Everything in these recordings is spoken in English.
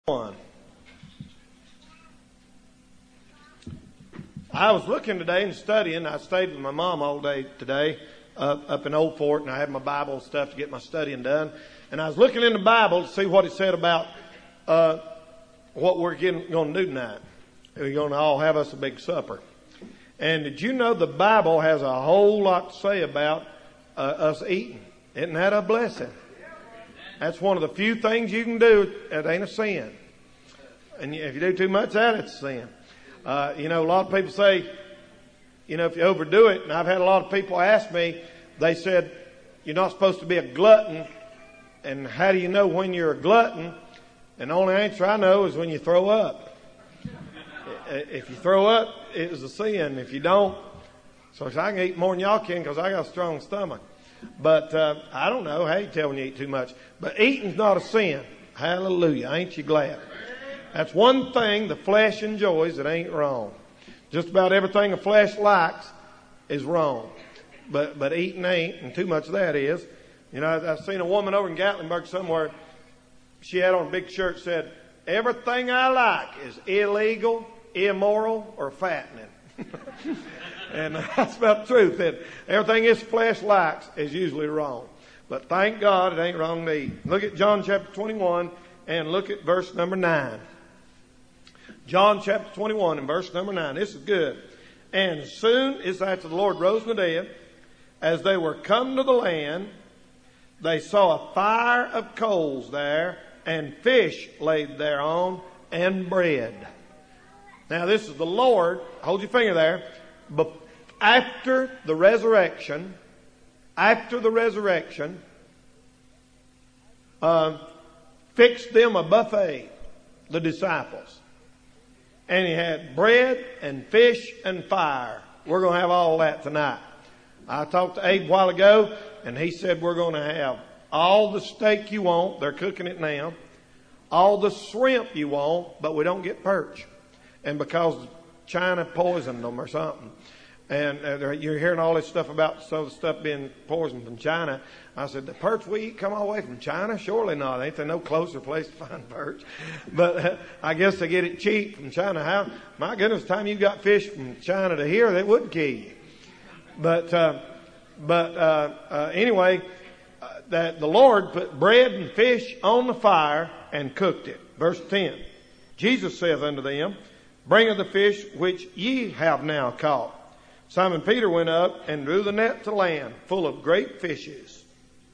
One. I was looking today and studying. I stayed with my mom all day today up in Old Fort, and I had my Bible stuff to get my studying done. And I was looking in the Bible to see what it said about what we're going to do tonight. We're going to all have us a big supper. And did you know the Bible has a whole lot to say about us eating? Isn't that a blessing? That's one of the few things you can do that ain't a sin. And if you do too much of that, it's a sin. A lot of people say, if you overdo it, and I've had a lot of people ask me, they said, you're not supposed to be a glutton. And how do you know when you're a glutton? And the only answer I know is when you throw up. If you throw up, it is a sin. If you don't, so I can eat more than y'all can because I got a strong stomach. But I don't know. Hey, tell when you eat too much. But eating's not a sin. Hallelujah. Ain't you glad? That's one thing the flesh enjoys that ain't wrong. Just about everything the flesh likes is wrong. But eating ain't, and too much of that is. I've seen a woman over in Gatlinburg somewhere. She had on a big shirt that said, everything I like is illegal, immoral, or fattening. And that's about the truth. That everything this flesh likes is usually wrong. But thank God it ain't wrong to eat. Look at John chapter 21 and look at verse number 9. John chapter 21 and verse number 9. This is good. And soon as after the Lord rose from the dead, as they were come to the land, they saw a fire of coals there, and fish laid thereon, and bread. Now this is the Lord, hold your finger there, after the resurrection, fixed them a buffet, the disciples. And he had bread and fish and fire. We're going to have all that tonight. I talked to Abe a while ago, and he said we're going to have all the steak you want. They're cooking it now. All the shrimp you want, but we don't get perch. And because China poisoned them or something. And you're hearing all this stuff about some of the stuff being poisoned from China. I said, the perch we eat come all the way from China? Surely not. Ain't there no closer place to find perch? But I guess they get it cheap from China. My goodness, the time you got fish from China to here, they wouldn't kill you. But anyway, that the Lord put bread and fish on the fire and cooked it. Verse 10. Jesus saith unto them, bring of the fish which ye have now caught. Simon Peter went up and drew the net to land, full of great fishes.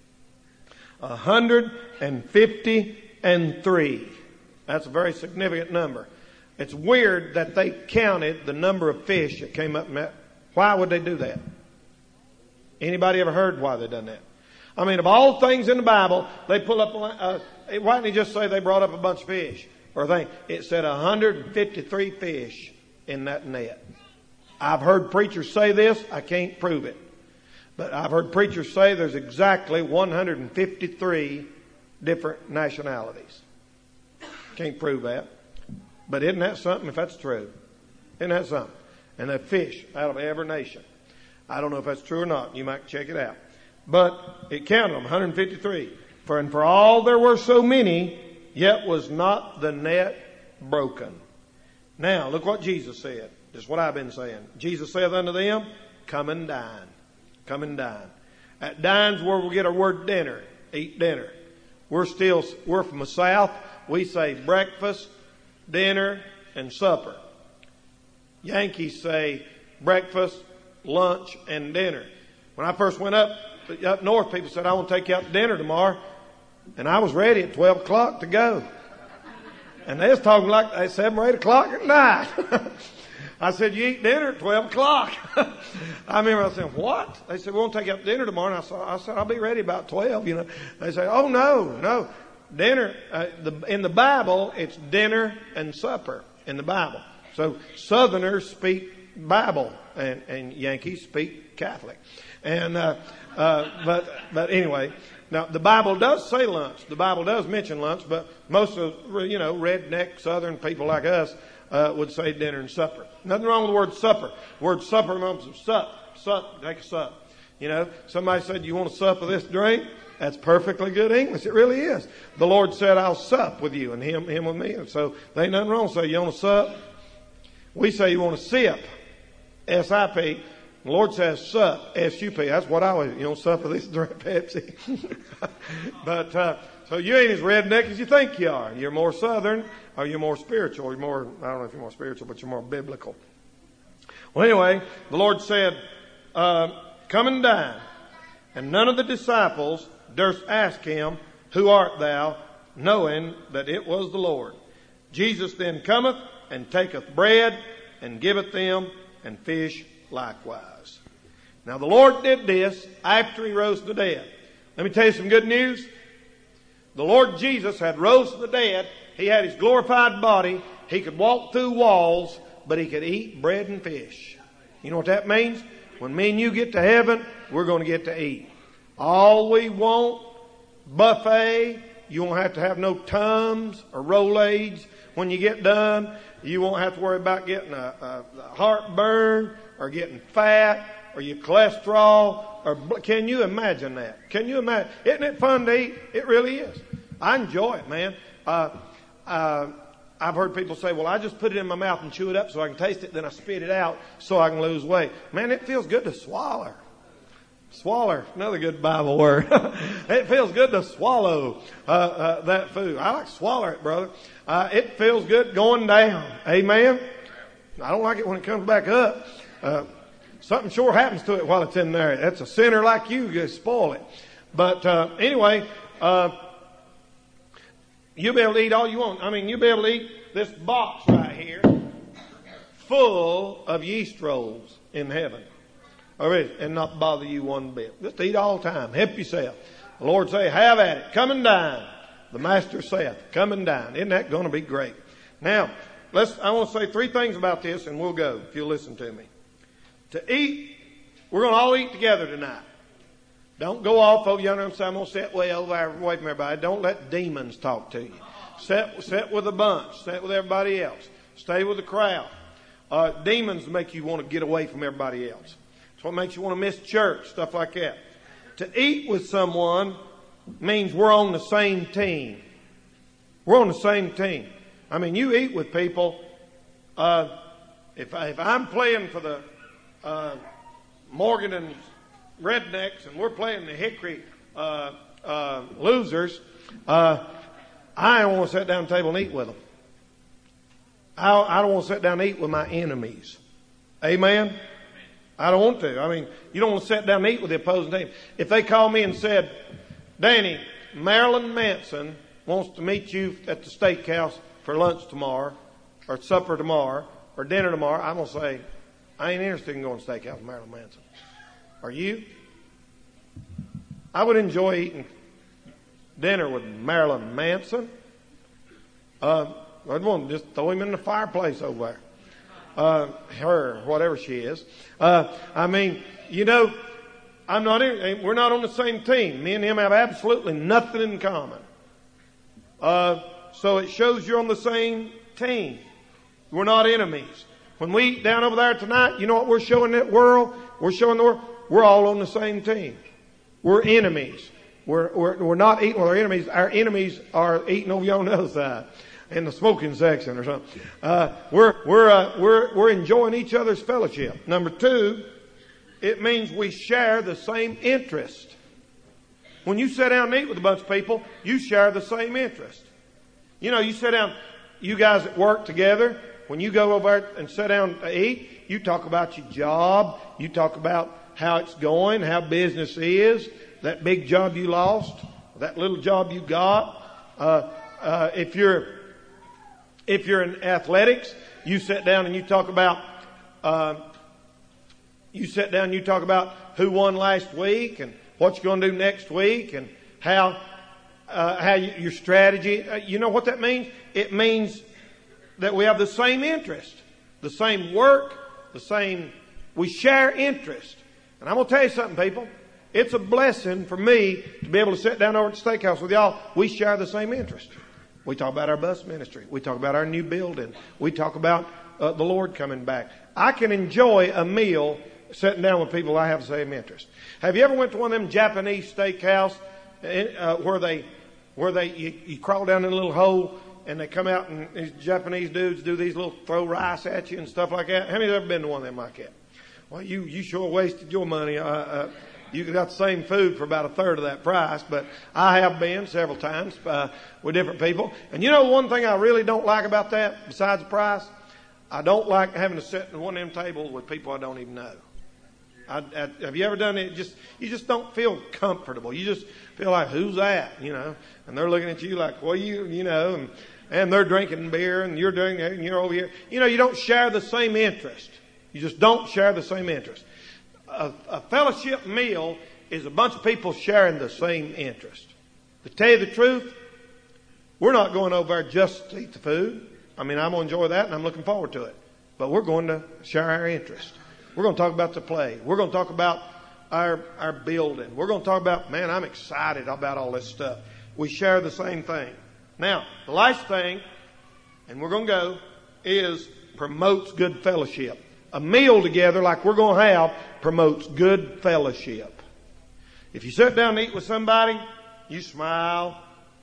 153. That's a very significant number. It's weird that they counted the number of fish that came up. Why would they do that? Anybody ever heard why they done that? I mean, of all things in the Bible, they pull up. Why didn't he just say they brought up a bunch of fish? Or it said 153 fish in that net. I've heard preachers say this. I can't prove it. But I've heard preachers say there's exactly 153 different nationalities. Can't prove that. But isn't that something if that's true? Isn't that something? And they fish out of every nation. I don't know if that's true or not. You might check it out. But it counted them, 153. For all there were so many, yet was not the net broken. Now, look what Jesus said. Just what I've been saying. Jesus saith unto them, come and dine. Come and dine. At dine's where we get our word dinner. Eat dinner. We're from the South. We say breakfast, dinner, and supper. Yankees say breakfast, lunch, and dinner. When I first went up north, people said, I want to take you out to dinner tomorrow. And I was ready at 12 o'clock to go. And they was talking like they 7 or 8 o'clock at night. I said, you eat dinner at 12 o'clock. I remember I said, what? They said, we won't take you out to dinner tomorrow. And I said, I'll be ready about 12, They say, oh, no. Dinner, in the Bible, it's dinner and supper in the Bible. So Southerners speak Bible and Yankees speak Catholic. And, but anyway, now the Bible does say lunch. The Bible does mention lunch, but most of, redneck Southern people like us, would say dinner and supper. Nothing wrong with the word supper. The word supper means sup, take a sup. You know, somebody said, you want to sup with this drink? That's perfectly good English. It really is. The Lord said, I'll sup with you and him with me. And so there ain't nothing wrong. Say, you want to sup? We say you want to sip. S-I-P. The Lord says sup. S-U-P. That's what I always, you don't sup with this drink, Pepsi. But, so you ain't as redneck as you think you are. You're more southern, or you're more spiritual. You're more, I don't know if you're more spiritual, but you're more biblical. Well, anyway, the Lord said, come and dine. And none of the disciples durst ask him, who art thou, knowing that it was the Lord. Jesus then cometh and taketh bread and giveth them, and fish likewise. Now the Lord did this after he rose from the dead. Let me tell you some good news. The Lord Jesus had rose from the dead. He had his glorified body. He could walk through walls, but he could eat bread and fish. You know what that means? When me and you get to heaven, we're going to get to eat. All we want, buffet. You won't have to have no Tums or Rolaids when you get done. You won't have to worry about getting a heartburn or getting fat or your cholesterol. Or can you imagine that? Can you imagine? Isn't it fun to eat? It really is. I enjoy it, man. I've heard people say, well, I just put it in my mouth and chew it up so I can taste it, then I spit it out so I can lose weight. Man, it feels good to swallow. Swallow, another good Bible word. It feels good to swallow that food. I like to swallow it, brother. It feels good going down. Amen. I don't like it when it comes back up. Something sure happens to it while it's in there. That's a sinner like you just spoil it. But anyway, you'll be able to eat all you want. I mean, you'll be able to eat this box right here full of yeast rolls in heaven. And not bother you one bit. Just eat all the time. Help yourself. The Lord say, have at it. Come and dine. The Master saith, come and dine. Isn't that going to be great? Now, I want to say 3 things about this and we'll go if you'll listen to me. To eat, we're going to all eat together tonight. Don't go off over yonder and say, I'm going to sit way over there away from everybody. Don't let demons talk to you. Sit with a bunch. Sit with everybody else. Stay with the crowd. Demons make you want to get away from everybody else. That's what makes you want to miss church, stuff like that. To eat with someone means we're on the same team. We're on the same team. I mean, you eat with people. If I'm playing for the Morgan and Rednecks and we're playing the Hickory losers, I don't want to sit down at the table and eat with them. I don't want to sit down and eat with my enemies. Amen? I don't want to. I mean, you don't want to sit down and eat with the opposing team. If they call me and said, Danny, Marilyn Manson wants to meet you at the steakhouse for lunch tomorrow, or supper tomorrow, or dinner tomorrow, I'm going to say, I ain't interested in going to steakhouse with Marilyn Manson. Are you? I would enjoy eating dinner with Marilyn Manson. I'd want to just throw him in the fireplace over there. Her, whatever she is. I mean, you know, we're not on the same team. Me and him have absolutely nothing in common. So it shows you're on the same team. We're not enemies. When we eat down over there tonight, you know what we're showing that world? We're showing the world we're all on the same team. We're enemies. We're not eating with our enemies. Our enemies are eating over on the other side. In the smoking section or something. We're enjoying each other's fellowship. Number 2, it means we share the same interest. When you sit down and eat with a bunch of people, you share the same interest. You know, you sit down, you guys that work together, when you go over there and sit down to eat, you talk about your job, you talk about how it's going, how business is, that big job you lost, that little job you got. If you're in athletics, you sit down and you talk about who won last week and what you're going to do next week and how your strategy. You know what that means? It means that we have the same interest, the same work, we share interest. And I'm going to tell you something, people. It's a blessing for me to be able to sit down over at the steakhouse with y'all. We share the same interest. We talk about our bus ministry. We talk about our new building. We talk about the Lord coming back. I can enjoy a meal sitting down with people I have the same interest. Have you ever went to one of them Japanese steakhouse where you crawl down in a little hole and they come out and these Japanese dudes do these little throw rice at you and stuff like that? How many have ever been to one of them like that? Well, you sure wasted your money. You got the same food for about a third of that price, but I have been several times with different people. And you know one thing I really don't like about that, besides the price? I don't like having to sit at one of them tables with people I don't even know. Have you ever done it? You just don't feel comfortable. You just feel like, who's that? You know, and they're looking at you like, well, you know, and they're drinking beer and you're doing it and you're over here. You know, you don't share the same interest. You just don't share the same interest. A fellowship meal is a bunch of people sharing the same interest. To tell you the truth, we're not going over there just to eat the food. I mean, I'm going to enjoy that and I'm looking forward to it. But we're going to share our interest. We're going to talk about the play. We're going to talk about our building. We're going to talk about, man, I'm excited about all this stuff. We share the same thing. Now, the last thing, and we're going to go, is promotes good fellowship. A meal together like we're going to have promotes good fellowship. If you sit down and eat with somebody, you smile.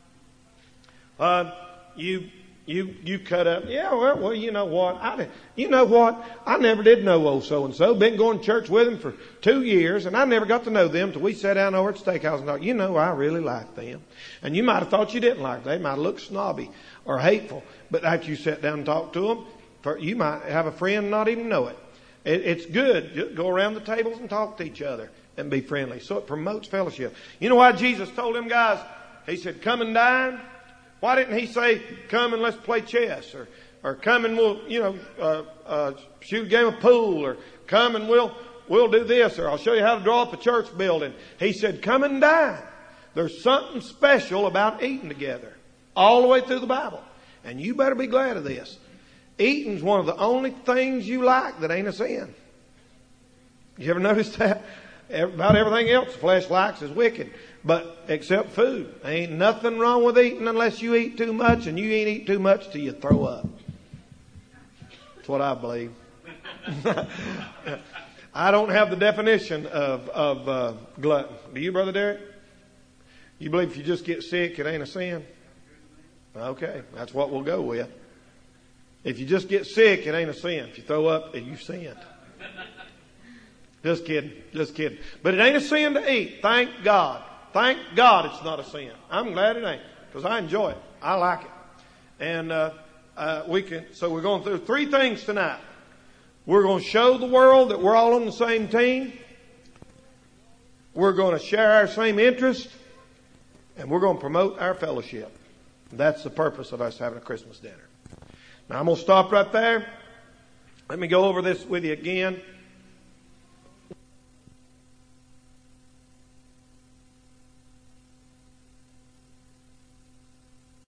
You cut up. Yeah, well, you know what? I never did know old so-and-so. Been going to church with him for 2 years, and I never got to know them till we sat down over at the steakhouse and thought, you know, I really like them. And you might have thought you didn't like them. They might have looked snobby or hateful. But after you sat down and talked to them, you might have a friend and not even know it. It's good. Just go around the tables and talk to each other and be friendly. So it promotes fellowship. You know why Jesus told them guys? He said, come and dine. Why didn't he say, come and let's play chess, or come and we'll, shoot a game of pool, or come and we'll do this, or I'll show you how to draw up a church building. He said, come and dine. There's something special about eating together all the way through the Bible. And you better be glad of this. Eating's one of the only things you like that ain't a sin. You ever notice that? About everything else the flesh likes is wicked. But except food. There ain't nothing wrong with eating unless you eat too much, and you ain't eat too much till you throw up. That's what I believe. I don't have the definition of glutton. Do you, Brother Derek? You believe if you just get sick, it ain't a sin? Okay, that's what we'll go with. If you just get sick, it ain't a sin. If you throw up, you've sinned. Just kidding. But it ain't a sin to eat. Thank God. Thank God it's not a sin. I'm glad it ain't, because I enjoy it. I like it. And so we're going through 3 things tonight. We're going to show the world that we're all on the same team. We're going to share our same interest. And we're going to promote our fellowship. That's the purpose of us having a Christmas dinner. Now I'm going to stop right there. Let me go over this with you again.